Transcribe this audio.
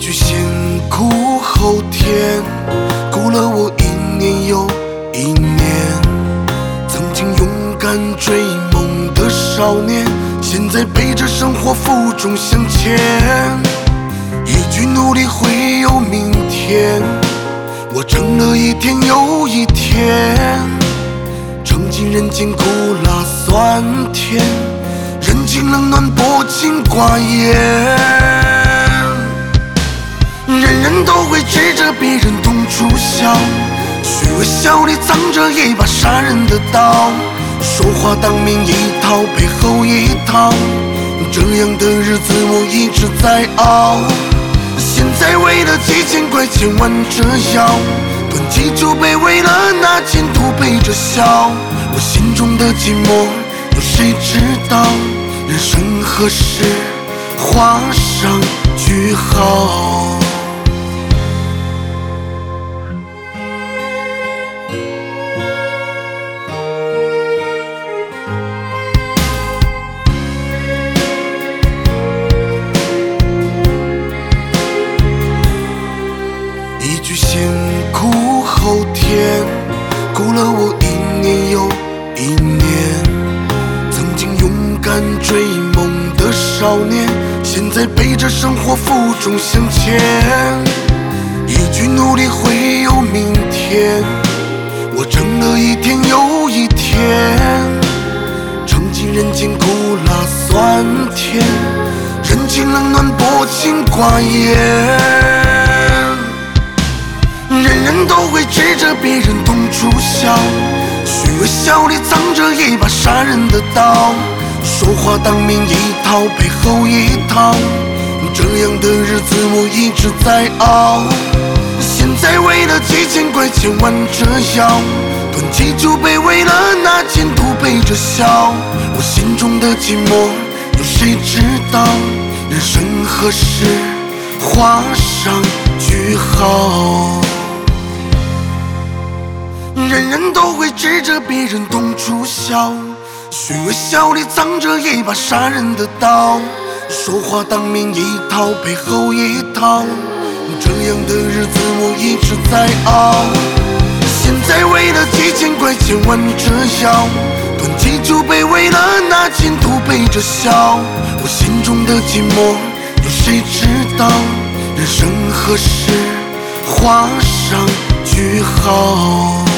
句先苦后甜，苦了我一年又一年。曾经勇敢追梦的少年，现在背着生活负重向前。一句努力会有明天，我撑了一天又一天，尝尽人间苦辣酸甜，人情冷暖薄情寡言。人人都会指着别人痛处笑，虚伪笑里藏着一把杀人的刀。说话当面一套，背后一套，这样的日子我一直在熬。现在为了几千块钱弯着腰，囤积就被为了那前途背着笑。我心中的寂寞有谁知道？人生何时画上句号？一句先苦后甜，苦了我一年又一年。曾经勇敢追梦的少年，现在背着生活负重向前。一句努力会有明天，我撑了一天又一天，尝尽人间苦辣酸甜，人情冷暖薄情寡言。人人都会指着别人痛处笑，虚伪笑里藏着一把杀人的刀。说话当面一套，背后一套，这样的日子我一直在熬。现在为了几千块钱弯着腰，囤积就被为了那前途背着笑。我心中的寂寞有谁知道？人生何时画上句号？人人都会指着别人痛处笑，虚伪笑里藏着一把杀人的刀。说话当面一套，背后一套，这样的日子我一直在熬。现在为了几千块钱弯着腰，囤积就被为了那前途背着笑。我心中的寂寞有谁知道？人生何时画上句号？